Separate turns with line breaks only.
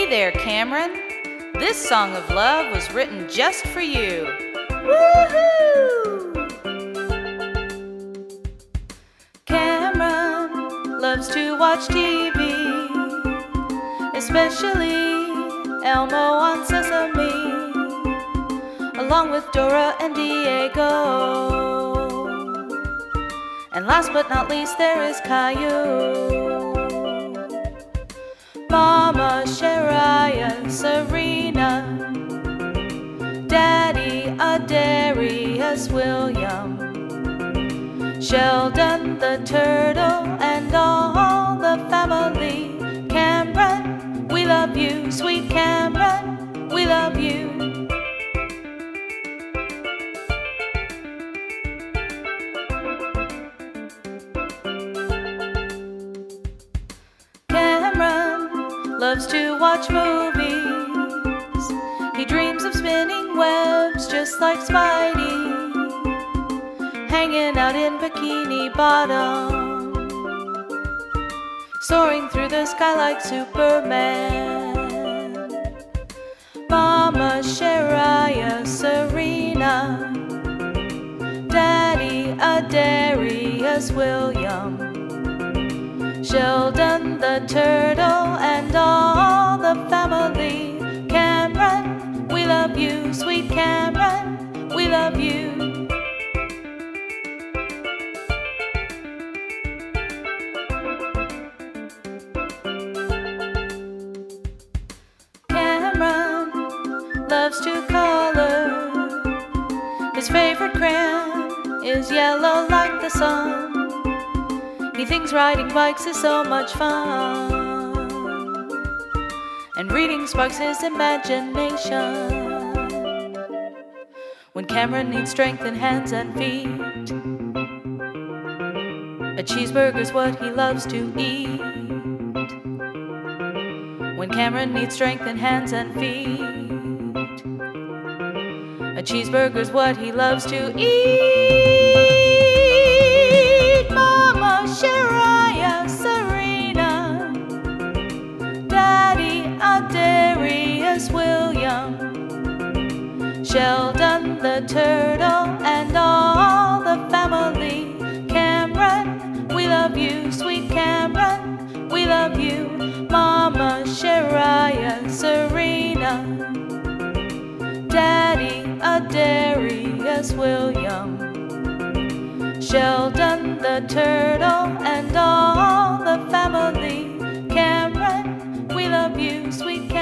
there, Cameron. This song of love was written just for you. Woohoo! Cameron loves to watch TV, especially Elmo on Sesame, along with Dora and Diego. And last but not least, there is Caillou. Mama, Shariah, Serena, Daddy, Darius, William, Sheldon the turtle, and all the family. Cameron, we love you. Sweet Cameron, we love you. Loves to watch movies. He dreams of spinning webs just like Spidey, hanging out in Bikini Bottom, soaring through the sky like Superman. Mama, Shariah, Serena, Daddy, Darius, William, Sheldon the turtle, and all the family. Cameron, we love you. Sweet Cameron, we love you. Cameron loves to color. His favorite crayon is yellow like the sun. He thinks riding bikes is so much fun, and reading sparks his imagination. When Cameron needs strength in hands and feet, a cheeseburger's what he loves to eat. When Cameron needs strength in hands and feet, a cheeseburger's what he loves to eat. Mama, Shariah, Serena, Daddy, Darius, William, Sheldon the turtle, and all the family. Cameron, we love you. Sweet Cameron, we love you. Mama, Shariah, Serena, Daddy, Darius, William, Sheldon the turtle, and all the family. Cameron, we love you. Sweet Cameron.